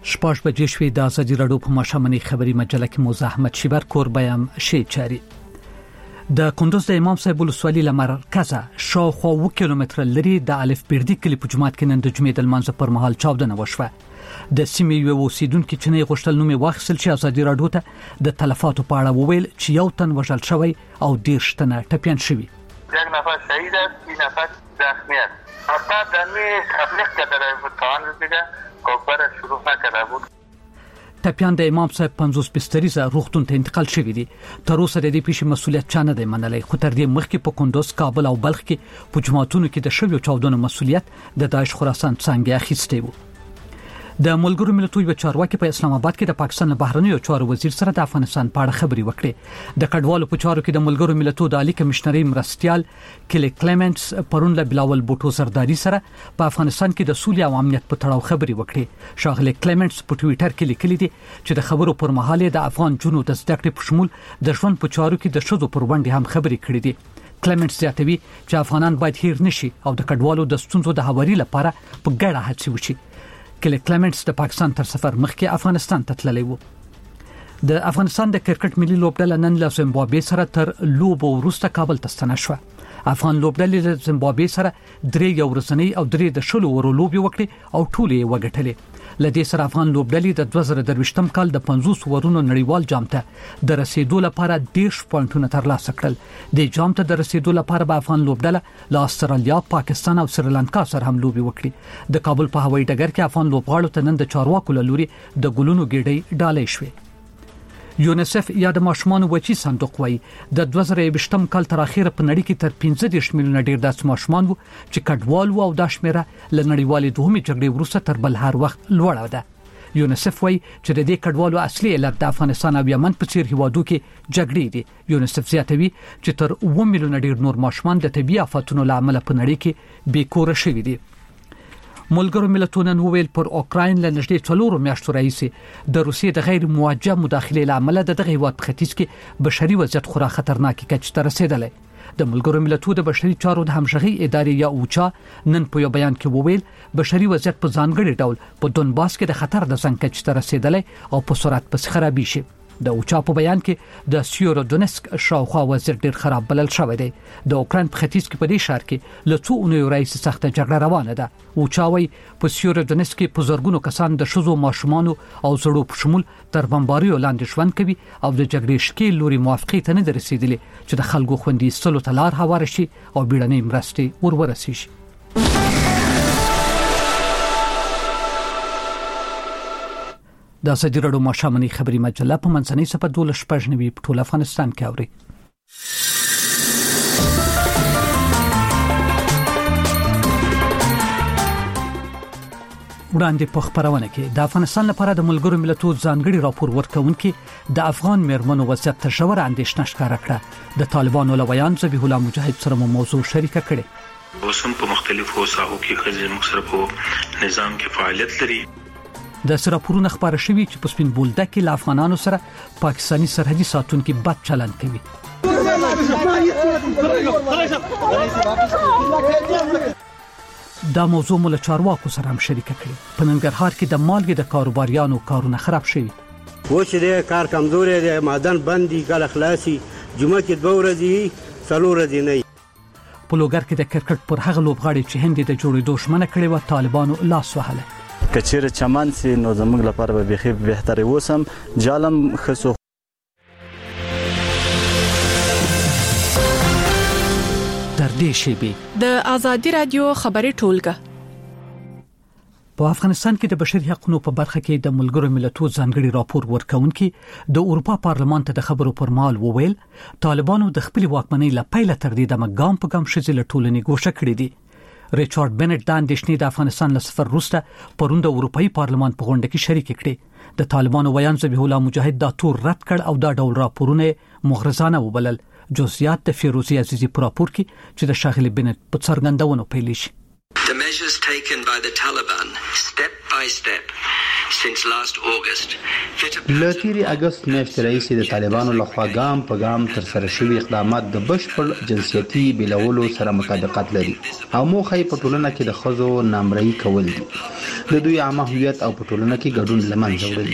شپږ بجې شوې. د ازادي راډیو په ماښامنۍ خبري مجله کې موزه احمد شیبر کوربایم شي چاري. د کندوز د امام صاحب ولسوالۍ له مرکزه شاوخوا 2 کیلومتره لري د الف بیردي کلی په جماعت کې نن د جمعې د لمانځه پر مهال چاودنه وشوه. د سیمې یو اوسیدونکو چې نه غوښتل نوم واخیستل شي ازادي راډیو ته د تلفاتو په اړه وویل چې یو تن وژل شوی او 10 تنه ټپیان شوي. یک نفر شهید است، 3 نفر زخمی است. اما دنی تبلیغ کرده بود تا آن دیگه کار شروع نکرده بود. ټپیان د امام صاحب 50 بستریزه روغتون ته انتقال شوی دي. تر اوسه د دې پیښې مسولیت چا نه دی منلی، خو تر دې مخکې په کندوز، کابل او بلخ کې په جماعتونو کې د شویو چاودنو مسولیت د داعش خراسان څنګه اخیستی وو. د ملګرو ملتونو یو چارواکي په اسلام آباد کې د پاکستان بهرنیو چارو وزیر سره د افغانستان په اړه خبري وکړې. د کډوالو په چارو کې د ملګرو ملتونو د عالی کمشنري مرستيال کلی کلیمنټس پرون له بلاول بوټو سرداري سره په افغانستان کې د سولې او امنیت په تړاو خبري وکړې. شاغله کلیمنټس په ټوئیټر کې لیکلي دي چې د خبرو پر مهال د افغان جنو د زده کړې په شمول د ژوند په چارو کې د شذو پر وړاندې هم خبري کړې دي. کلیمنټس زیاتوي چې افغانان باید هیر نشي او د کډوالو د ستونزو د هواري لپاره په ګډه هڅې وشي. کلی کلیمنټس د پاکستان تر سفر مخکې افغانستان ته تللی وو. د افغانستان د کرکټ ملي لوبډله نن له زیمبابوې سره تر لوبو وروسته کابل ته ستنه شوه. افغان لوبډلې له زیمبابوې سره 3 یو ورځنۍ او 3 د شلو ورو لوبي وکړي او ټولې وګټلې. لدې سره افغان لوبډلې د 2023م کال د 50 ورونو نړیوال جام ته د رسیدو لپاره 10 پوینټونه ترلاسه کړل. د جام ته د رسیدو لپاره به افغان لوبډله له استرالیا، پاکستان او سریلانکا سره هم لوبي وکړي. د کابل په هوایي ډګر کې افغان لوبغاړو ته نن د چارواکو له لوري د ګلونو ګېډۍ ډالۍ شوې. یونیسف یا د ماشومان وچی صندوق وای د 2020م کال تر اخره په نړۍ کې تر 15 میلیونه ډیر داسې ماشومان وو چې کډوال وو او د شمیره ل نړیوالې دوهمې جګړې وروسته تر بل هر وخت لوړه ده. یونیسف وای چې د دې کډوالو اصلي علت د افغانستان او یمن په څیر هیوادو کې جګړې دي. یونیسف زیاتوي چې تر 1 میلیونه ډیر نور ماشومان د طبي آفاتونو له امله په نړۍ کې بیکوره شوي دي. ملګرو ملتونو وویل پر اوکراین له نږدې 4 میاشتو راهیسې د روسیې د غیر موجه مداخلې له امله د دغه هیواد په ختیځ کې بشري وضعیت خورا خطرناکه کچ ته رسیدلی. د ملګرو ملتونو د بشري چارو د همغږي ادارې یا اوچا نن په یو بیان کې وویل بشري وضعیت په ځانګړي ډول په دونباس کې د خطر د څنګه کچ ته رسیدلی او په سرعت پس خرابې شي. د اوچا په بیان کې د سیورودونسک شاوخوا وضعیت ډیر خراب بلل شوی دی. د اوکراین په ختیځ کې په دې ښار کې له 2 اونیو راهیسې سخته جګړه روانه ده. اوچا وايي په سیورودونسک کې په زرګونو کسان د شذو ماشومانو او زړو په شمول تر بمباریو لاندې ژوند کوي او د جګړې شکیل لوري موافقه ته نه رسیدلي چې د خلکو خوندي سلو تلار هوار شي او بیړنۍ مرستې ورورسیږي. د ازادي راډیو ماښامنۍ خبري مجله په منځنۍ صفحه 12 په ټول افغانستان کې اوري. وړاندې په خبرونه کې د افغانستان لپاره د ملګرو ملتونو ځانګړي راپور ورکونکي د افغان مېرمنو وضعیت ته ژوره اندېښنه ښکاره کړه. د طالبانو لویان ذبیح الله مجاهد سره موضوع شریکه کړې. اوسم په مختلفو ساحو کې خځې مصرفو نظام کې فعالیت لري. د سراپورونو خبره شوې چې په سپین بولدک کې له افغانانو سره پاکستانی سرحدي ساتونکو بد چلند کوي. دا موضوع مول چارواکو سره هم شریکه کړي. په ننګرهار کې د مالګې د کاروباریانو کارونه خراب شوي. و چې د کار کمزوري دی، معدن بندي، کله خلاصي، جمعه کې 2 ورځې 4 ورځې نه. په لوګر کې د کرکټ پر هغه لوبغاړي چې هند د جوړېدو شمنه کړې و طالبانو لاس وهله. کچیر چمن سي نو زموږ لپاره به بخي بهتري وسم جالم خصو. در دې شی د ازادي رادیو خبري ټولګه په افغانستان کې د بشري حقوقو په برخه کې د ملګرو ملتونو ځانګړي راپور ورکونکي د اروپا پارلمان ته د خبرو پر مهال وویل طالبانو د خپل واکمنۍ له پیله تر دې د مګام په ګام شذل ټولنې ګوښه کړې دي. ریچارډ بنټ د اندېښنې د افغانستان له سفر وروسته پروند د اروپאי پارلمان په غونډه کې شریک کړي. د طالبانو ویان ذبیح الله مجاهد دا تور رد کړ او دا ډول راپورونه مغرضانه وبلل. جزئیات د فیروزی عزیزی په راپور کې چې د شاغلي بنټ په څرګندونو پیل شي. measures taken by the Taliban step by step since last August. لتیری اگست میاشتې راهیسې د طالبانو لخوا ګام په ګام ترسره شوي اقدامات د بشپړ جنسیتي بیلولو سره مطابقت لري او موخه یې په ټولنه کې د ښځو نامرئي کول دي. د دوی عامه هویت او په ټولنه کې ګډون له منځه وړل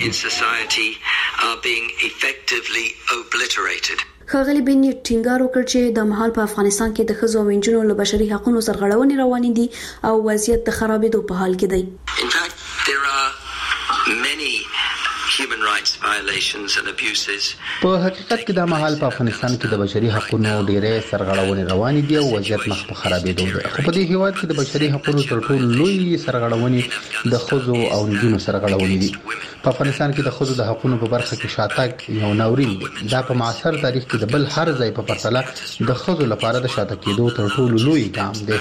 دي. ښاغلي بني ټینګار وکړ چې د مهال په افغانستان کې د ښځو او نجونو له بشري حقوقو سرغړونې روانې دي او وضعیت د خرابېدو په حال کې دی. In fact, there are many human rights violations and abuses. په حقیقت کې د مهال په افغانستان کې د بشري حقوقو ډېرې سرغړونې روانې دي او وضعیت مخ په خرابېدو دی. خو په دې هیواد کې د بشري حقوقو تر ټولو لوی سرغړونې د ښځو او نجونو سرغړونې دي. په افغانستان کې د ښځو د حقوقو په برخه کې شاتګ یو ناورین دی. دا په معاصر تاریخ کې د بل هر ځای په پرتله د ښځو لپاره د شاته کېدو تر ټولو لوی ګام دی.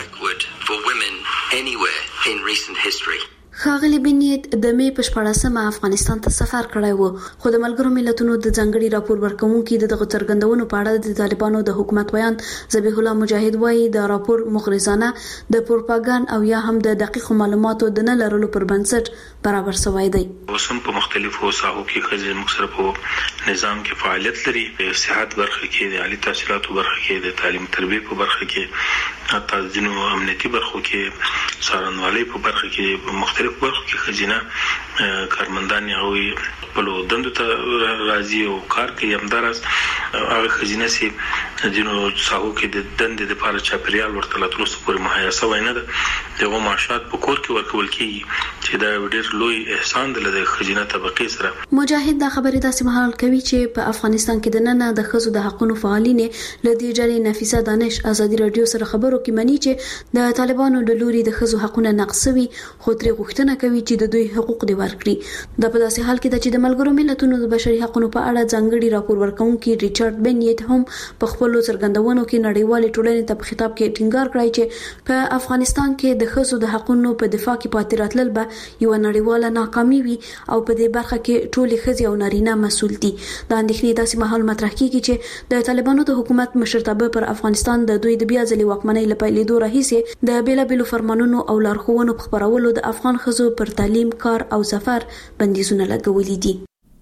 ښاغلي بنیت د مې په 14مه افغانستان ته سفر کړی و خو د ملګرو ملتونو د ځنګړي راپور ورکوونکي دغه څرګندونو په اړه د طالبانو د حکومت بیان ذبیح الله مجاهد وایي د راپور مغرضانه د پروپاګاندا او یا هم د دقیق معلوماتو د نه لرلو پر بنسټ برابر شوی دی. اوسم په مختلفو ساحو کې خځې مختلف نظام کې فعالیت لري. په صحت برخه کې، د عالی تحصیلاتو برخه کې، د تعلیم تربیه په برخه کې، حتی ځینو امنیتي برخو کې، څارنوالۍ په برخه کې، مختلف برخو کې خځینه کارمندان هغوی خپلو دندو ته راځي او کار کوي. همداراز هغه خځینه چې ځینو ساحو کې د دندې لپاره چاپیریال ورته لا تر اوسه پورې مهیا شوی نه ده، دغه معاشات په کور کې ورکول کېږي چې دا ډېر لوی احسان دی د خځینه طبقې سره. مجاهد دا خبرې داسې مهال کوي چې په افغانستان کې د نن د ښځو د حقوقو فعالین له دې ډلې نفیسه دانش ازادي رادیو سره خبرو کې مني چې د طالبانو د لوري د ښځو حقوقونه نقصوي خو ترې غوښتنه کوي چې د دوی حقوق دی ورکړي. دا په داسې حال کې ده چې د ملګرو ملتونو د بشري حقوقو په اړه ځانګړي راپور ورکوونکي ریچارډ بنیت هم په خپل څرګندونو کې نړیوال ټولنې ته په خطاب کې ټینګار کړی چې په افغانستان کې د ښځو د حقوقو په دفاع کې پاتې راتلل به یو نړیواله ناکامي وي او په دې برخه کې ټولې ښځې او نارینه مسؤل دي. دا اندېښنې داسې مهال مطرح کیږي چې د طالبانو د حکومت مشرتابه پر افغانستان د دوی د بیا ځلې واکمنۍ لپاره لیدو راهیسې د بیلابېلو فرمانونو او لارښوونو په خبرولو د افغان ښځو پر تعلیم، کار او سفر بندیزونه لګولي دي.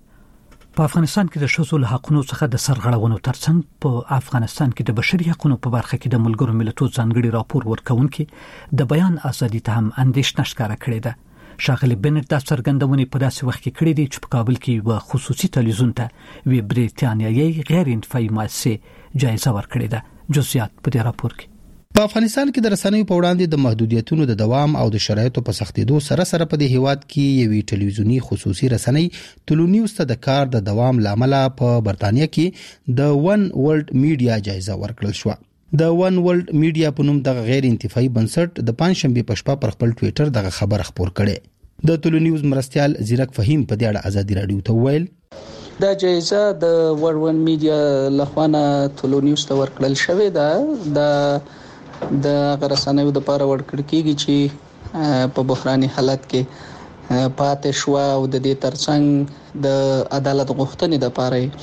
په افغانستان کې د ښځو له حقوقو څخه د سرغړونو ترڅنګ په افغانستان کې د بشري حقوقو په برخه کې د ملګرو ملتونو ځانګړي راپور ورکوونکي د بیان ازادي ته هم اندېښنه ښکاره کړې ده. ښاغلي بنت دا څرګندونې په داسې وخت کې کړې دي چې په کابل کې یو خصوصي تلویزیون ته وی بریتانیایي غیر انتفاعي مؤسسه جایزه ورکړې ده. جزئیات په دې راپور کې. په افغانستان کې د رسنیو په وړاندې د محدودیتونو د دوام او د شرایطو په سختېدو سره سره په دې هیواد کې یوې ټلویزیونی خصوصي رسنۍ ټولو نیوز ته د کار د دوام لامل په برتانیا کې د ون ورلد میډیا جایزه ورکړل شو. د ون ورلد میډیا په نوم د غیر انتفاعي بنسټ د پنځشنبه په شپه پر خپل ټوئیټر دغه خبر خپور کړي. د ټولو نیوز مرستيال زیرک فهیم په دې اړه ازادي رادیو ته ویل دا جایزه د ون میډیا لخوا ټولو نیوز ته ورکړل شوې ده. د غرسانیو د لپاره ورکړل کیږي چې په بحراني حالت کې پاتې شو او د دې ترڅنګ د عدالت غوښتنې د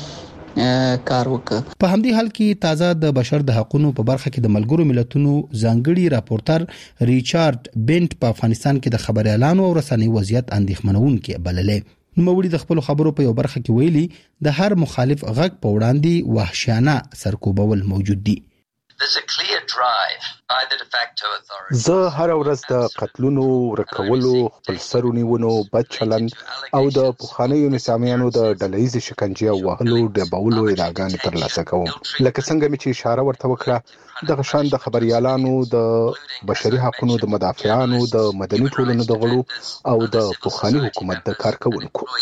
لپاره کار وکړ. په همدې حال کې تازه د بشر د حقوقو په برخه کې د ملګرو ملتونو ځانګړي راپورټر ریچارډ بنت په افغانستان کې د خبر اعلان او رسنۍ وضعیت اندېښمنونکي بللې. نوموړي د خپل خبرو په یو برخه کې ویلي د هر مخالف غږ په وړاندې وحشیانه سرکوبول موجود دي. زه هر ورځ د قتلونو، ورکولو، خپل سرو نیونو، بد چلن او د پخوانیو نظامیانو د ډلهییز شکنجې او وهلو ډبولو ادعاګانې ترلاسه کوم. لکه څنګه مې چې اشاره ورته وکړه، دغه شان د خبريالانو، د بشري حقوقو د مدافعانو، د مدني ټولنو د غړو او د پخوانی حکومت د کارکونکو.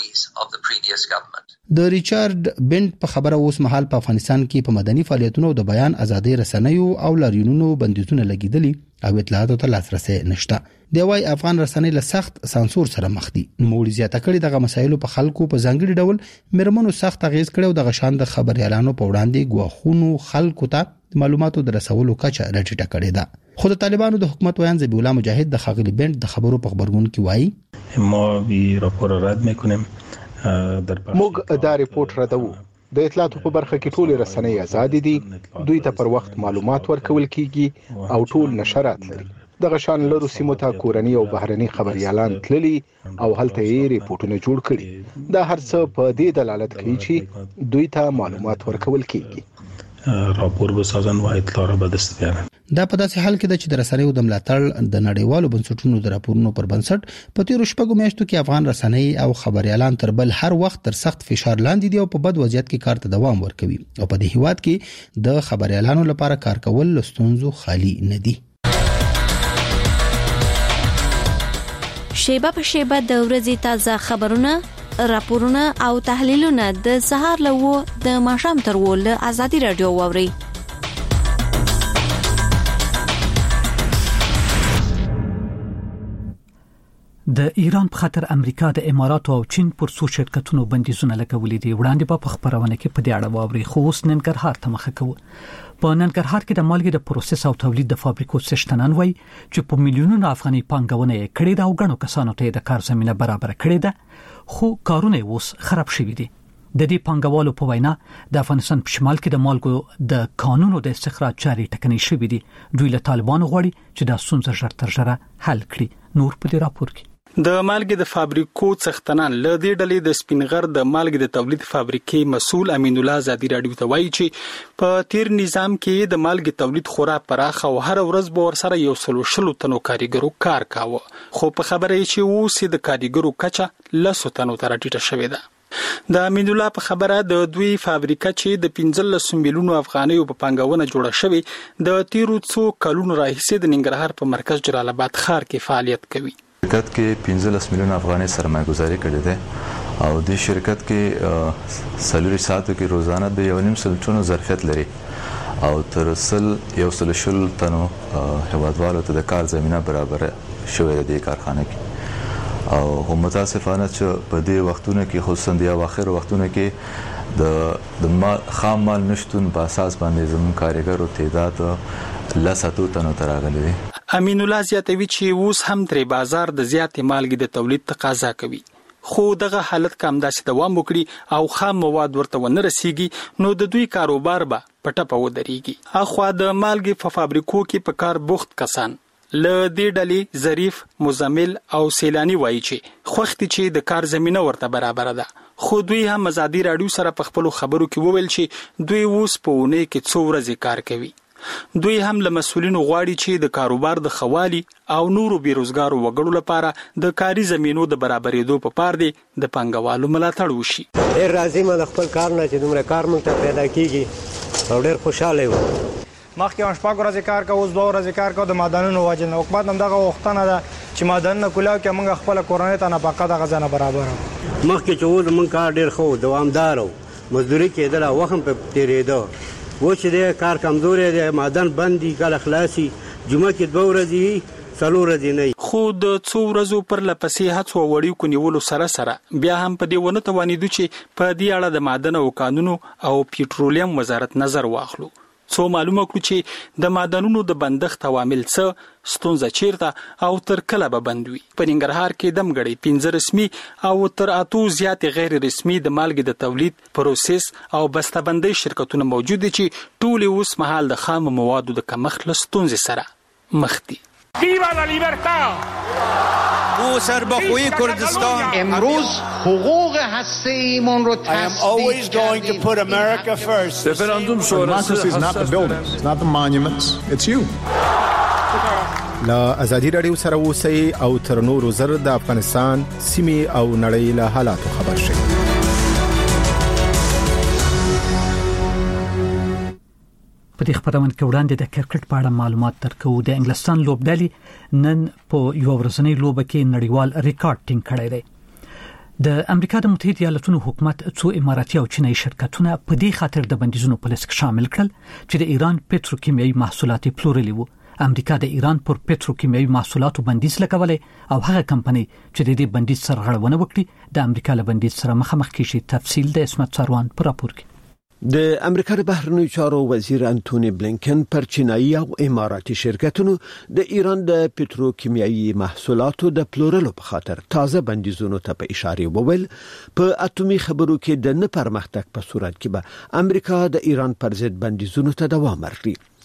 د ریچارډ بنت په خبره اوس مهال په افغانستان کې په مدني فعالیتونو د بیان ازادي رسنیو او لاریونونو بندیزونه لګیدلي او اطلاعاتو ته لاسرسي نشته. دی وايي افغان رسنۍ له سخت سانسور سره مخ دي. نوموړي زیاته کړې دغه مسایلو په خلکو په ځانګړي ډول مرمنو سخت اغیز کړي او د غشان د خبريالانو په وړاندې ګواخونو خلکو ته معلوماتو د رسولو کچه راټیټه کړې ده. خو د طالبانو د حکومت ویان ذبیح الله مجاهد د خاغلی بنت د خبرو په خبرګون کې وایي ما وی راپور رد میکنیم. موږ دا ریپورت ردو. د اطلاعاتو په برخه کې ټول رسنۍ آزاد دي. دوی ته پر وخت معلومات ورکول کیږي او ټول نشرات لري. دغه شان لرو سیمو ته کورني او بهرني خبريالان تللي او هلته یې ریپورتونه جوړ کړي. دا هر څه په دې دلالت کوي چې دوی ته معلومات ورکول کیږي. راپور بسازن و اطلاع را بدست دا په داسې حال کې چې د رسنیو د ملاتړ د نړیوالو بنسټونو د راپورونو پر بنسټ په تیر شپږو میاشتو کې افغان رسنۍ او خبريالان تر بل هر وخت تر سخت فشار لاندې دي او په بد وضعیت کې کار ته دوام ورکوي او په دې هیواد کې د خبريالانو لپاره کار کول لستونزو خالی نه دي. شیبه په شیبه د ورځې تازه خبرونه، راپورونه او تحلیلونه د سهار له د ماښام تر ول آزادي رادیو ووري. د ایران په خاطر امریکا د اماراتو او چین پر څو شرکتونو بندیزونه لګولې دي. وړاندې په خبرونه کې په دې اړه واوري خو اوس ننګرهار ته مخه کوو. په ننګرهار کې د مالګې د پروسس او تولید د فابریکو څښتنان وایي چې په میلیونونو افغاني پانګونه یې کړې ده او غنو کسانو ته د کار زمينه برابر کړې ده خو کارونه اوس خراب شوي دي. د دې پانګوالو په وینا د افغانستان په شمال کې د مالګو د قانونو د استخراج چاري ټکنۍ شوې دي. دوی له طالبانو غواړي چې دا ستونزه ژر تر ژره حل کړي. نور په دې راپور کې د مالګې د فابریکو څښتنان له دې ډلې د سپینغر د مالګې د تولید فابریکې مسؤل امین الله آزادي رادیو ته وایي چې په تیر نظام کې د مالګې تولید خورا پراخ او هر ورځ به ورسره یو سلو تنو کاریګرو کار کاوه خو په خبره یې چې اوس د کاریګرو کچه لسو تنو تر ټیټه شوې ده. د امین الله په خبره د دوی فابریکه چې د 15 میلیونو افغانیو په پانګونه جوړه شوې د تیرو څو کلونو راهیسې د ننګرهار په مرکز جلال آباد ښار کې فعالیت کوي. شرکت کې 15 میلیون افغانۍ سرمایه گذاري کړې ده او د شرکت کې سلوري ساعتو کې روزانه د 1.5 ټنو ظرفیت لري او تر 100 تنو هیوادوالو ته د کار زمينه برابر شوې ده د کارخانه کې او هم متاسفانه چې په دې وختونو کې خصوصا د اواخر وختونو کې د خام مال نشټون په اساس باندې زموږ کارګرو تعداد لساتو تنو تراغلي دي. امین الله زیاتوي چې اوس هم تر بازار د زیات مالګې د تولید تقاضا کوي خو دغه حالت کوم داسې دوام وکړي او خام مواد ورته ونه رسیږي نو د دوی کاروبار به پټه ودرېږي. اخوا د مالګې په فابریکو کې په کار بوخت کسان له دې ډلې ظریف مزمل او سیلانی وایي چې خوختي چې د کار زمينه ورته برابر ده خو دوی هم آزادي رادیو سره په خپل خبرو کې وویل چې دوی اوس په ونه کې څو ورځې کار کوي. دوی هم له مسؤلینو غواړي چې د کاروبار د خوالي او نورو بیروزګارو وګړو لپاره د کاري زمينو د برابرېدو په پار دي د پنګوالو ملاتړ وشي. ډېر راضي مې خپل کار نه چې دومره کار مونږ ته پیدا کیږي او ډېر خوشاله یم. مخکې هم شپږ ورځې کار کوو، اوس 2 ورځې کار کوو د معدنونو وجه نه. حکومت هم دغه وختونه ده چې معدنونه کولاو کې موږ خپل کورنۍ ته نفقه د غزنه برابر مخکې چې و موږ کار ډېر خو دوامدار او مزدوري کېدله وخت په تیرېده و چې د کار کمزوري دی معدن بندي کله خلاصي جمعه کې 2 ورځې څلور ورځې نه خو د څو ورځو پر لپسې هڅو وړي کو نیولو سره بیا هم په دې ونه توانیدو چې په دې اړه د معدن او قانونو او پېټرولیم وزارت نظر واخلو څو معلومه کړو چې د معدنونو د بندښت عوامل څه ستونزه چیرته او تر کله به بندوي. په ننګرهار کې دمګړی 15 رسمي او تر 8 زیات غیر رسمي د مالګې د تولید پروسس او بسته‌بندۍ شرکتونه موجود دي چې ټول اوس مهال د خام موادو د کمښت له ستونزې سره مخ دي. Viva la libertad! او سربخوی کردستان امروز حقوق هسته‌ایمان رو I am always going to put America first. Referendum sonrası is not the buildings, it's not the monuments, it's you. لا آزادي رادیو سره اوسئ او تر نورو زر د افغانستان سیمې او نړۍ له حالاتو خبر شئ. په دې خبرونه کې وړاندې د کرکټ په اړه معلومات درکو. د انګلستان لوبډلې نن په یو ورځنۍ لوبه کې نړیوال ریکارډ ټینګ کړی دی. د امریکا د متحده ایالاتونو حکومت څو اماراتي او چینایي شرکتونه په دې خاطر د بندیزونو په لیست کې شامل کړل چې د ایران پټروکیمیاوي محصولات پلورلي وو. امریکا د ایران پر پټروکیمیاوي محصولاتو بندیز لګولې او هغه کمپنۍ چې د دې بندیز سره غړونه وکړي د امریکا له بندیز سره مخامخ کیږي. تفصیل د اسمت سروان پر راپور کې. د امریکا د بهرنیو چارو وزیر انټونی بلینکن پر چینایي او اماراتي شرکتونو د ایران د پټروکیمیاوي محصولاتو د پلورلو په خاطر تازه بندیزونو ته په اشاره وویل. په اتومي خبرو کې د نه پرمختګ په صورت کې به امریکا د ایران پر ضد بندیزونو ته دوام ورکړي.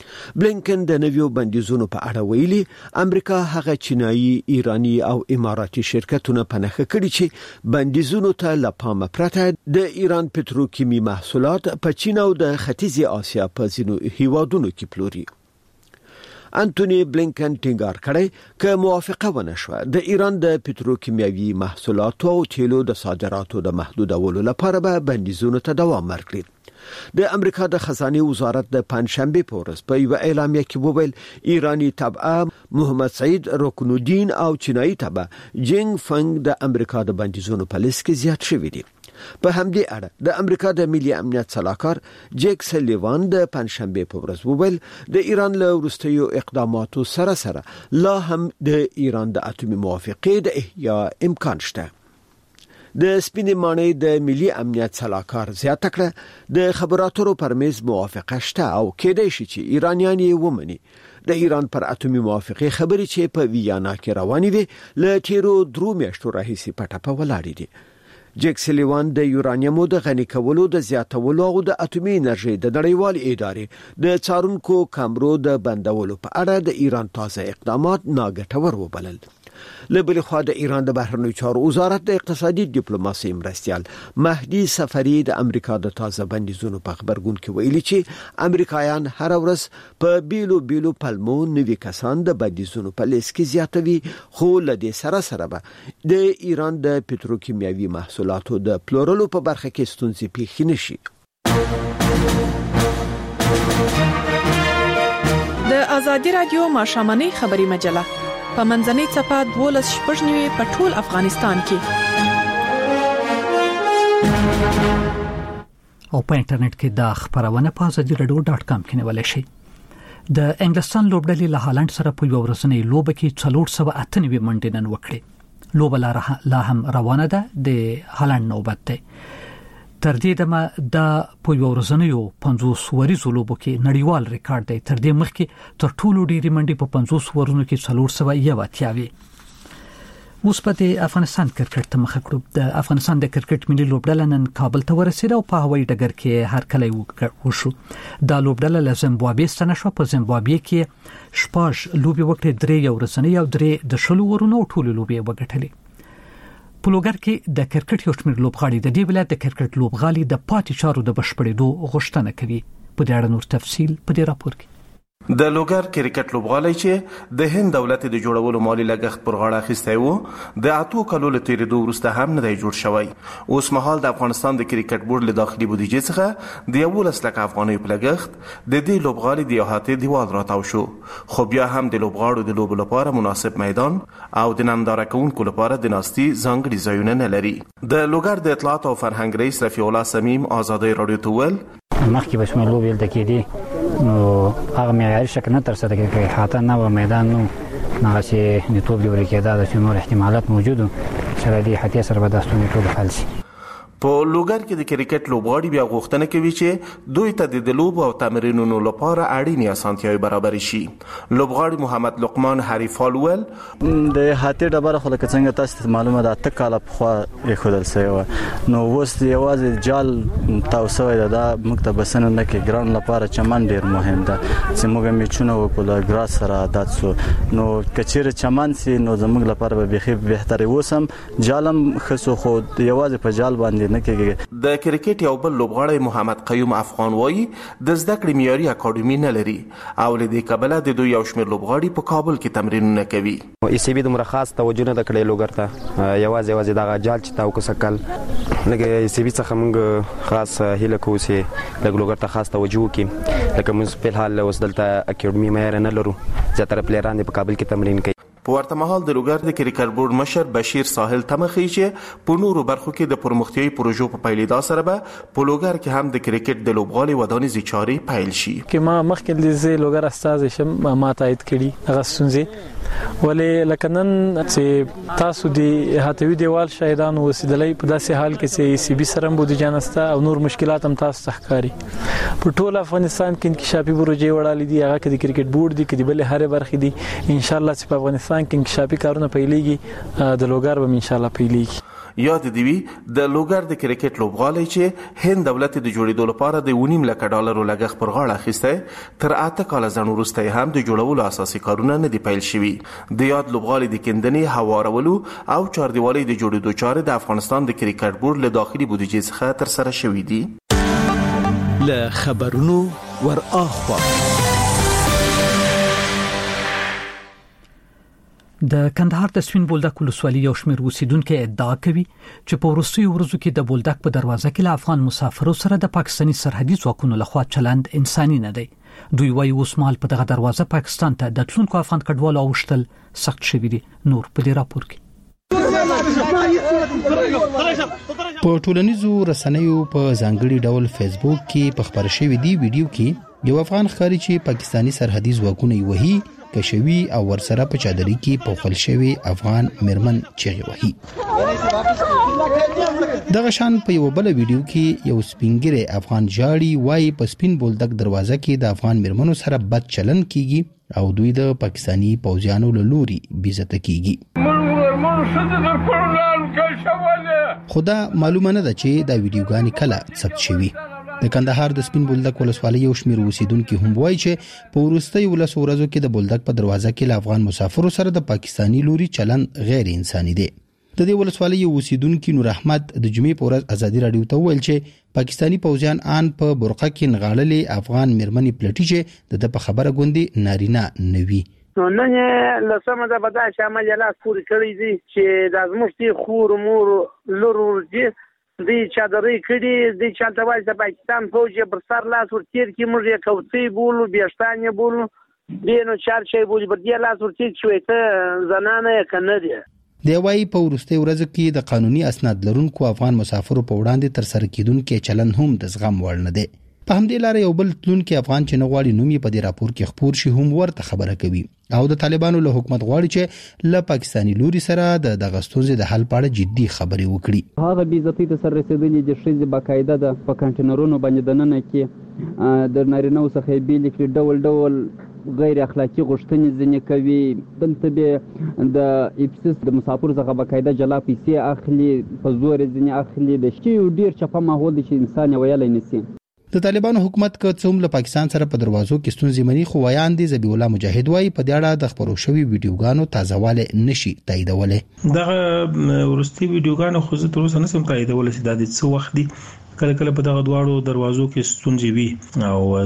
بلینکن د نویو بندیزونو په اړه ویلي امریکا هغه چینایي، ایرانی او اماراتي شرکتونه په نښه کړي چې بندیزونو ته له پامه پرته د ایران پتروکیمی محصولات په چین او د ختیځې آسیا په ځینو هیوادونو کې پلوري. انټونی بلینکن ټینګار کړی چې موافقه ونه شوه د ایران د پتروکیمیاوي محصولاتو او تیلو د صادراتو د محدودولو لپاره به بندیزونو ته دوام ورکړي. د امریکا د خزانه وزارت د پنځشنبه په ورځ په یو اعلامیه کې وویل ایرانی تبعه محمد سعید رکن الدین او چینایي تبعه جینګ فنګ د امریکا د بندیزونو په لیست کې زیات شوي دي. په همدې اړه د امریکا د ملي امنیت صلاحکار جیک سلیوان د پنځشنبه په ورځ وویل د ایران له وروستیو اقداماتو سره لا هم د ایران د اټومي موافقې د احیا امکان شته. د سپینې ماڼۍ د ملي امنیت صلاحکار زیاته کړه د خبراتو پر میز موافقه شته او کېدای شي چې ایرانیان یې ومني. د ایران پر اټومي موافقې خبرې چې په ویانا کې روانې وي له تیرو 3 میاشتو راهیسې په ټپه ولاړې دي. جیک سلیوان د یورانیمو د غني کولو د زیاتولو او د اټومي انرژي د نړیوال ادارې د څارونکو کامرو د بندولو په اړه د ایران تازه اقدامات ناګټور وبلل. له بل خوا د ایران د بهرنیو چارو وزارت د اقتصادي ډیپلوماسي مرستيال مهدي سفری د امریکا د تازه بندیزونو په خبرګون کې ویلي چې امریکایان هر ورځ په بیلو پلمو نوي کسان د بندیزونو په لیست کې زیاتوي، خو له دې سره به د ایران د پتروکیمیاوي محصولاتو د پلورلو په برخه کې ستونزې پیښې نشي. د ازادي رادیو ماشامنۍ خبري مجله په منځنۍ چپه 12 په ټول افغانستان کې او په انټرنیټ کې د خبرونه په azadi.radio.com کې نیول شي. د انګلستان لوبډلې له هالند سره په یو ورځنۍ لوبه کې 498 منډې نن وکړې. لوبه لا هم روانه ده. د هالند نوبت ده. تر دې دمه د په یو ورځنیو 50 وریزو لوبو کې نړیوال ریکارډ دی. تر دې مخکې تر ټولو ډېری منډې په 50 ورونو کې 401 اوس په افغانستان کرکټ ته مخ کړو. د افغانستان د کرکټ ملي لوبډله نن کابل ته ورسېده او په هوایي ډګر کې هرکلی وشو. دا لوبډله له زیمبابوې ستنه شو. په زیمبابوې کې شپږ لوبې وکړې، 3 یو ورځنۍ او 3 د شلو ورونو ټولو لوبې وګټلې. په لوګر کې د کرکټ یو شمېر لوبغاړي د دې ولایت د کرکټ لوبغالي د پاتې چارو د بشپړېدو غوښتنه کوي. په دې اړه نور تفصیل په دې راپور کې. د لوګر کرکټ لوبغالی چې د هند دولت د جوړولو مالی لګښت پر غاړه اخیستی وو د 8 کلو له تیریدو وروسته هم نه دی جوړ شوی. اوس مهال د افغانستان د کرکټ بورډ له داخلي بودیجې څخه د 11 لک افغانۍ په لګښت د دې لوبغالي د احاطې دیوال راتاو شو، خو بیا هم د لوبغاړو د لوبو لپاره مناسب میدان او د ننداره کوونکو لپاره د ناستي ځانګړي ځایونه نه لري. د لوګر د اطلاعات او فرهنګ رئیس رفیع الله سمیم آزادۍ رادیو ته ویل مخکې به څومره لوبې دلته کېدې نو هغه معیاري شکل نه ترسره کېږي، احاطه نه وه، میدان نه هغسې د توپ جوړې کېده، داسې نور احتمالات موجود وو چې له دې احاطې سره به دا ستونزې ټولې حل شي. په لوګر کې د کرکټ لوبغاړي بیا غوښتنه کوي چې دوی ته د لوبو او تمرینونو لپاره اړینې اسانتیاوې برابر شي. لوبغاړي محمد لقمان حریفال ول د هاتي ډبره خو لکه څنګه تاسو معلومه ده 8 کاله پخوا یې خودل سوی نو اوس یوازې جال تاسو دا موږ ته بسنه نه کې ګراوند لپاره چمن ډیر مهم ده چې موږ میچونه وکړو ګراس سره عادت سو نو کچېره چمن سي نو زموږ لپاره به بخي بهتري وسم جالم خصو خو یوازې په جال باندې د کرکټ یو بل لوبغاړی محمد قیوم افغان وایي د زده کړې معیاري اکاډمي نه لري او له دې کبله د دوی یو شمېر لوبغاړي په کابل کې تمرینونه کوي. ای سی بي دومره خاص توجه نه کړې لوګر ته، یوازې دغه جال چې تاو کوسکل لکه ای سی بي څخه موږ خاص هیله کوو چې د لوګر ته خاص توجه وکړي، لکه موږ په حال اوس دلته اکاډمي معیار نه لرو، زیاتره پلیران په کابل کې تمرین کوي. په ورته مهال د لوګر د کرکټ بورډ مشر بشیر ساحل تمخی چې په نورو برخو کې د پرمختیايي پروژو په پیلېدا سره به په لوګر کې هم د کرکټ د لوبغالي ودانیزي چارې پیل شي. کې ما مخکې د زی لوګر استاد شم ما تایید کړي هغه ستونزې ولې لکنن چې تاسو د هاتوی دیوال شاهدان وسیدلې په داسې حال کې چې سی بي سره بودیجه نسته او نور مشکلات هم تاسو تخکاری. په ټول افغانستان کې انکشافي پروژې وړاندې دي، هغه کې د کرکټ بورډ دي کې د بل هره برخې دي. ان شاء الله چې په افغانستان کې انکشافي کارونه پیلېږي د لوګر به ان شاء الله پیلېږي. یاد دی وی د لوګر د کرکټ لوبغالی چې هند دولت د جوړېدو لپاره د 1.5 لک ډالر لګښت پر غاړه اخیسته تر 8 کال ځان وروسته هم د جوړولو اساسي کارونه نه دی پیل شوي. د یاد لوبغالی د کندنې هوارولو او چاردیوالۍ د جوړېدو چارې د افغانستان د کرکټ بورډ له داخلي بودیجې څخه تر سره شوې دي. له خبرونو ور اخوا د کندهار د سپین بولدک ولسوالۍ یو شمېر اوسیدونکو ادعا کوي چې په وروستیو ورځو کې د بولدک په دروازه کې له افغان مسافرو سره د پاکستاني سرحدي ځواکونو لخوا چلند انساني نه دی. دوی وايي اوس مهال په دغه دروازه پاکستان ته د تلونکو افغان کډوالو اوشتل سخت شوی دي. نور په دې راپور کې په ټولنیزو رسنیو په ځانګړي ډول فیسبوک کې په خبر شوی دی ویډیو کې یو افغان ښکاري چې پاکستاني سرحدي ځواکونه یې وهي کشوي او ورسره په چادرۍ کې پوښل شوی افغان مرمن چغې وهي. دغه شان په یو بل ویډیو کې یو سپینګری افغان جاړي وايي په سپین بولدک دروازه کې د افغان مرمنو سره بد چلن کیږي او دوی د پاکستاني پوځیانو له لوري بیزته کیږي. خدا معلومه نه ده چې دا ویډیوګانې کله ثبت شوي. د کندهار د سپین بولدک ولسوالۍ یو شمېر اوسیدونکو هم وایي چې په وروستیو ورځو کې د بولدک په دروازه کې له افغان مسافرو سره د پاکستاني لوري چلن غیر انساني دی. د دې ولسوالۍ یو اوسیدونکو نور احمد د جمعې په ورځ ازادي رادیو ته وویل چې پاکستاني پوځیان ان په برقه کې نغاړلې افغان مرمنې پلټي چې د په خبره غوندي نارینه نوي. نو نن لسمه ده بدا شامل لاس پوری کړی دي چې د ازمشتي خور مور لور دي دی چادرې کړي دی چالتوال د پاکستان فوج پر سر لاس ورتیر کې موږ یې کوڅې بولو بیاشتانه بولو دینو چار شي بولي پر دې لاس ورتیر شوې ته زنانه کنه دي. دی وايي په ورستي ورځ کې د قانوني اسناد لرونکو افغان مسافرو په وړاندې تر سره کیدونکو چلن هم د زغم وړ نه دی. په همدې لار یو بل تلونکو افغان چې نغواړي نوم یې په دې راپور کې خبر شي هم ورته خبره کوي او د طالبانو له حکومت غواړي چې له پاکستاني لوري سره د غستونځ د حل پاړه جدي خبري وکړي. هغه بیزتی ته سر رسیدلې د شیز باقاعده د په کنټینرونو باندې دننه کې د نارینه وسخه بیل کې ډول غیر اخلاقی غشتنې ځنې کوي. دلته به د اپسس د مسافر څخه باقاعده جلا پیسې اخلي په زور ځنې اخلي د شي ډیر چپه ماحول دي چې انسان ویلای نسی. د طالبانو حکومت که څوم له پاکستان سره په دروازو کې ستونزې مني خو ویاندې ذبیح الله مجاهد وايي په دې اړه د خبرو شوی ویډیوګانو تازهواله نشي تاییدولای. دغه ورستي ویډیوګانو خو زه تر اوسه نسم تاییدولای چې د څه وخت دي کله کله په دغه دواړو دروازو کې ستونزې وي او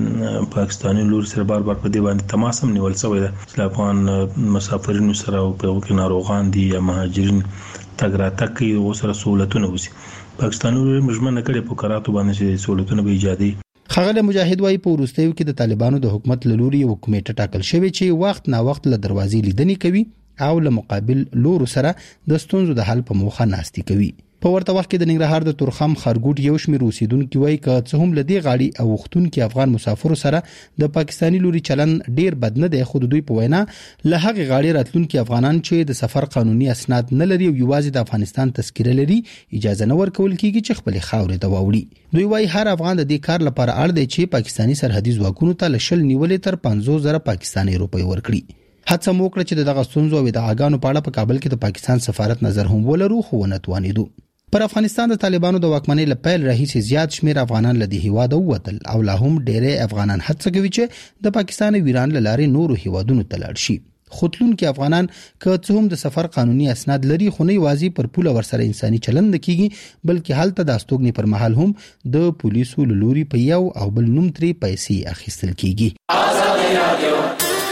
د پاکستاني لور سره بار په دې باندې تماس هم نیول شوی ده چې افغان مسافرینو سره او په کې ناروغان دي یا مهاجرین تګ راتګ کوي او سره سہولتونه وسی. پاکستاني لور مجمنه کړي په قراتو باندې چې سہولتونه به ایجادي. خغل مجاهد وايي په وروستیو کې د طالبانو د حکومت لوري یو کمیټه ټاکل شوی چې وخت نا وخت له دروازې لیدنې کوي او له مقابل لور سره د ستونزو د حل په موخه ناستي کوي. په ورته وخت کې د ننګرهار د تورخم خارګوټ یو شمېر اوسیدونکو وايي که څه هم لدی غاړي او وختونکو افغان مسافرو سره د پاکستاني لوري چلن ډیر بد نه دی خو دوی په وینا له هغه غاړي راتلونکو افغانان چې د سفر قانوني اسناد نه لري او یوازې د افغانستان تذکره لري اجازه نه ورکول کیږي چې خپل خاورې ته واوړي. دوی وايي هر افغان د دې کار لپاره اړ دی چې پاکستاني سرحدي ځواکونو ته لشل نیولې تر 50,000 پاکستاني روپۍ ورکړي. هڅه موکړه چې دغه ستونزو او د اغانو په اړه په کابل کې د پاکستان سفارت نظر هم ولرو خو نه توانیدو. پر افغانستان د طالبانو د واکمنۍ لپاره راهیسې زیات شمیر افغانان له هیواده ووتل او لا هم ډېرې افغانان هڅه کوي چې د پاکستان او ایران لارې نورو هیوادونو ته لاړ شي. خودلون کې افغانان که څه هم د سفر قانوني اسناد لري خو نه واځي پر پوله ورسره انساني چلند کیږي بلکې حالت د استوګنې پر مهال هم د پولیسو لوري په یو او بل نوم ترې پیسې اخیستل کیږي.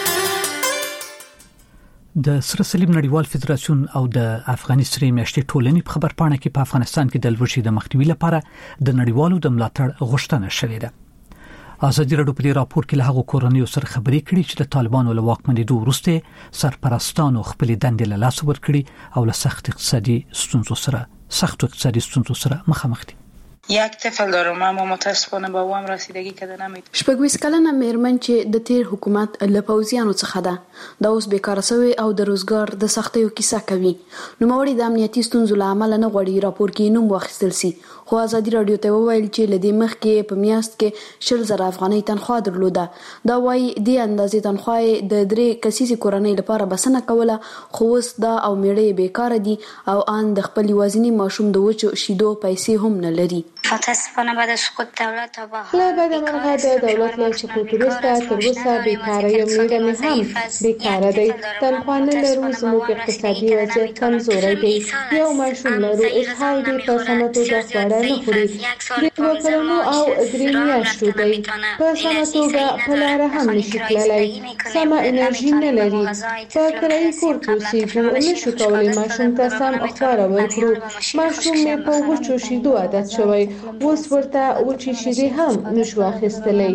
د سره صلیب نړیوال فدراسیون او د افغاني سرې میاشتې ټولنې په خبرپاڼه کې په افغانستان کې د لوږې د مخنیوي لپاره د نړیوالو د ملاتړ غوښتنه شوې ده. ازادي راډیو په دې راپور کې له هغو کورنیو سره خبرې کړې چې د طالبانو له واکمنېدو وروسته سرپرستانو خپل دندې له لاسه ورکړي او له سخت اقتصادي ستونزو سره مخامخ دي. یک طفل دارم اما متاسفانه به او هم رسیدگی کرده نمیتونم. شپږ کلنه مېرمن چې د تیر حکومت له پوځیانو څخه ده دا اوس بیکاره شوی او د روزګار د سختیو کیسه کوي. نوموړي د امنیتي ستونزو له امله نه غواړي راپور کې نوم واخیستل شي، خو ازادي رادیو ته وویل چې له دې مخکې په میاشت کې 100,000 افغانۍ تنخواه درلوده. دا وایي دې اندازې تنخواه د 3 کسیزې کورنۍ لپاره بسنه کوله، خو اوس دا او میړه بیکاره دي او ان د خپل یوازینی ماشوم د وچو شیدو پیسې هم نه لري. متاسفانه بعد از سقوط دولت لا بعد مرغه د دولت له سقوط وروسته تر اوسه بیکاره یم، میړه مې هم بیکاره دی، تنخواه نه لرو، زموږ اقتصادي وضعیت کمزوری دی، یو ماشوم لرو، اسحاق دی په سمه توګه خواړه نه خوري، د 2 کلونو او 3 میاشتو دی، په سمه توګه په لاره هم نشي تللی، سمه انرژي نه لري، په کرایي کور کې اوسېږو، نشو کولی ماشوم ته سم خواړه ورکړو، ماشوم مې په وچو شیدو عادت شوی، اوس ورته وچې شیدې هم نشو اخیستلی.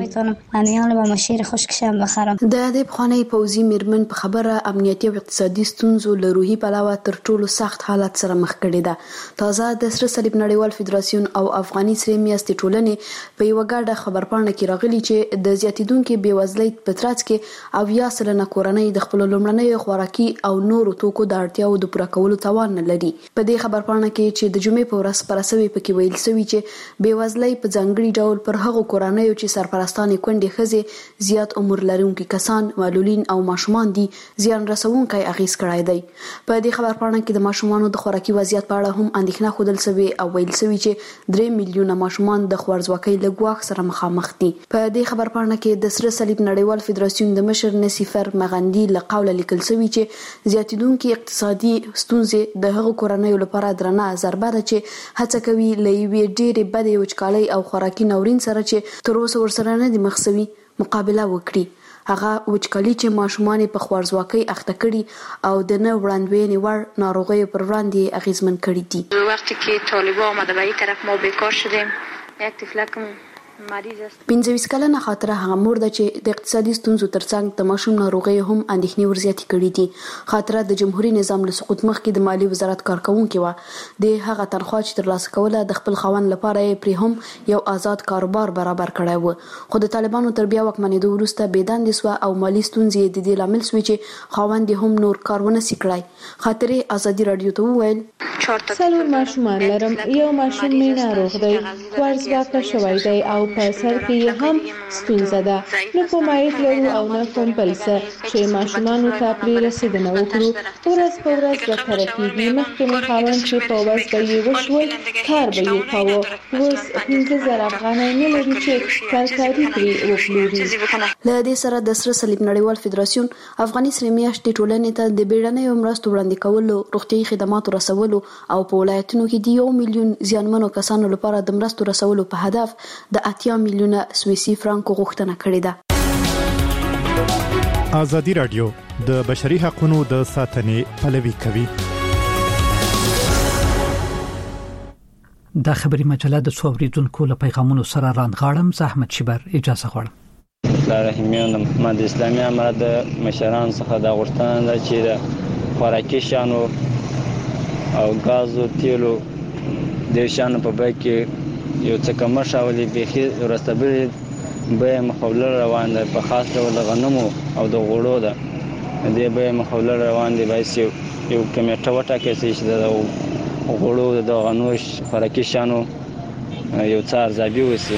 د دې پخوانۍ پوځي میرمن په خبره امنیتي او اقتصادي ستونزو له روحي پلوه تر ټولو سخت حالت سره مخ کړې ده. تازه د سره صلیب نړیوال فدراسیون او افغاني سرې میاشتې ټولنې په یوه ګډه خبرپاڼه کې راغلي چې د زیاتېدونکې بېوزلۍ په ترڅ کې 80% کورنۍ د خپلو لومړنیو خوراکي او نورو توکو د اړتیاوو د پوره کولو توان نه لري. په دې خبرپاڼه کې چې د جمعې په ورځ خپره شوې پکې ویل شوي چې بېوزلۍ په ځانګړي ډول پر هغو کورنیو چې سرپرستانې کونډې ښځې، زیات عمر لرونکي کسان، معلولین او ماشومان دي زیان رسونکی اغیز کړی دی. په دې خبرپاڼه کې د ماشومانو د خوراکي وضعیت په اړه هم اندېښنه ښودل شوې او ویل شوي چې 3 میلیونه ماشومان د خوارځواکۍ له ګواښ سره مخامخ دي. په دې خبرپاڼه کې د سره صلیب نړیوال فدراسیون د مشر نصیفر مغندي له قوله لیکل شوي چې زیاتېدونکي اقتصادي ستونزې د هغو کورنیو لپاره درنه ضربه ده چې هڅه کوي له یوې ډېرې بدې وچکالۍ او خوراکي ناورین سره چې تر اوسه ورسره نه دي مخ شوي مقابله وکړي. هغه وچکالي چې ماشومان په خوارځواکۍ اخته کړي او د نه وړاندوینې وړ ناروغیو پر وړاندې اغیزمن کړي دي. وقتی که طالبان آمده به این طرف ما بیکار شدیم، یک طفلکم 25 کلنه خاطره هغه مور ده چې د اقتصادي ستونزو ترڅنګ د ماشوم ناروغۍ هم اندېښنې ورزیاتې کړي دي. خاطره د جمهوریت نظام له سقوط مخکې د مالی وزارت کارکونکې وه. د هغه تنخواه چې ترلاسه کوله د خپل خاوند لپاره یې پرې هم یو آزاد کاروبار برابر کړی و، خو د طالبانو تر بیا واکمنېدو وروسته بېدندې سوه او مالي ستونزې د دې لامل سوې چې خاوند یې هم نور کار ونه سي کړی. خاطرې ازادي رادیو ته وویل 4 ماشومان لرم، یو ماشوم مې ناروغ دی، خوارځواکه شوی دی او په سر کې هم ستونزه ده، نه کوم عاید لرو او نه کوم بل څه چې ماشومانو ته پرې رسېدنه وکړو. ورځ په ورځ بدتره کېږي. مخکې مې خاوند چې په ورځ به یې وشول کار به یې کاوه، اوس 15,000 افغانۍ نه لري چې کارکاري پرې وپلوري. له دې سره د سره صلیب نړیوال فدراسیون افغاني سرې میاشتې ټولنې ته د بیړنیو مرستو وړاندې کولو، روغتیايي خدماتو رسولو او په ولایتونو کې د 1 میلیون زیانمنو کسانو لپاره د مرستو رسولو په هدف د 80 میلیونه سویسي فرانکو غوښتنه کړې ده. ازادي رادیو د بشري حقوقو د ساتنې پلوي کوي. دا خبري مجله د څوریدونکو له پیغامونو سره رانغاړم. زحمت شبر اجازه غواړم. رحیمیان محمد اسلامي امر د مشران څخه د غوښتنه ده چې د خوراکي شانو او غازو تیلو د شانو په بیه کې یو څه کم شاولي بيخي ورستبل به مخولر روان ده، په خاص ډول غنمو او د غوړو ده، دې به مخولر روان دي بایس یو کمیټه وټاکي چې د غوړو د غنوش خوراکي شانو یو څه ارزیابي وسی.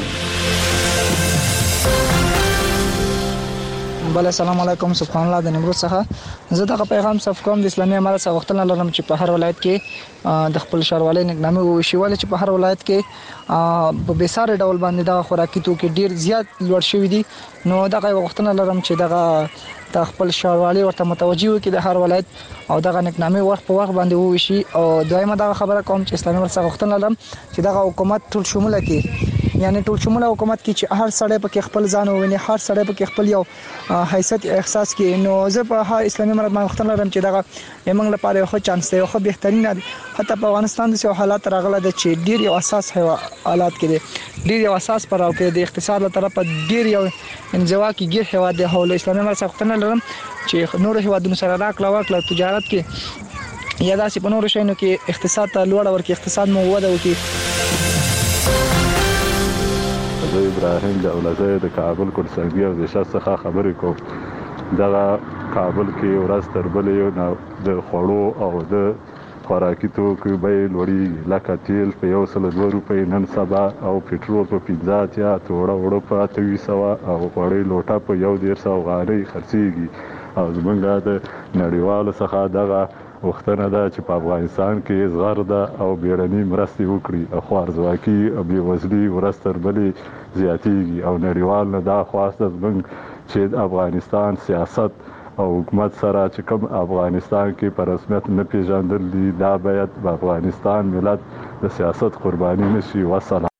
بله السلام علیکم، سبحان الله. د نیمروز څخه زه دغه پیغام صف کوم. د اسلامي امارت څخه غوښتنه لرم چې په هر ولایت کې د خپل ښاروالۍ نقنامه وشي، ولې چې په هر ولایت کې په بېساري ډول باندې دغه خوراکي توکي ډیر زیات لوړ شوي دي. نو دغه غوښتنه لرم چې دغه د خپل ښاروالۍ ورته متوجي وکړي د هر ولایت او دغه نقنامه وخت په وخت باندې وشي. او دویمه دغه خبره کوم چې اسلامي امارت څخه غوښتنه لرم چې دغه حکومت ټول شموله کې، یعنی ټول شموله حکومت کې چې هر سړی پکې خپل ځان وویني، هر سړی پکې خپل یو حیثیت احساس کوي. نو زه په اسلامي امارت باندې غوښتنه لرم چې دغه موږ لپاره یو ښه چانس دی، یو ښه بهترین دی. حتی په افغانستان د څو حالات راغله د چې ډیر یو اساس حالات کې دي، ډیر یو اساس پر او کې د اقتصاد له طرفه ډیر یو انزوا کې ګیر هوا د حول. اسلامي امارت څخه غوښتنه لرم چې نور هیوادونو سره راکړه ورکړه تجارت کې یا داسې په نورو شیانو کې اقتصاد ته لوړ ورکړي، اقتصاد مو وده وکړي. زه ابراهیم دولتي د کابل کورسنګي او د شخص څخه خبرې کوم. دغه کابل کې ورځ تر بلې د خوړو او د خوراکي توکو بیې لوړېږي، لکه تیل په 102 روپۍ نن سبا او پټرول په 50 توړه وړه په 800 او غوړې لوټه په 150 افغانۍ خرڅېږي. او زمونږ د نړیوالو څخه دغه وختونه ده چې په افغانستان کې زغرده او بیړني مرستې وکړي، خوارځواکي او بېوزلي ورځ تر بلې زیاتېږي. او نړیوال نه دا خواسته زمونږ چې د افغانستان سیاست او حکومت سره چې کوم افغانستان کې په رسمیت نه پیژندل دي، دا باید په افغانستان ملت د سیاست قرباني نشي. وسلام.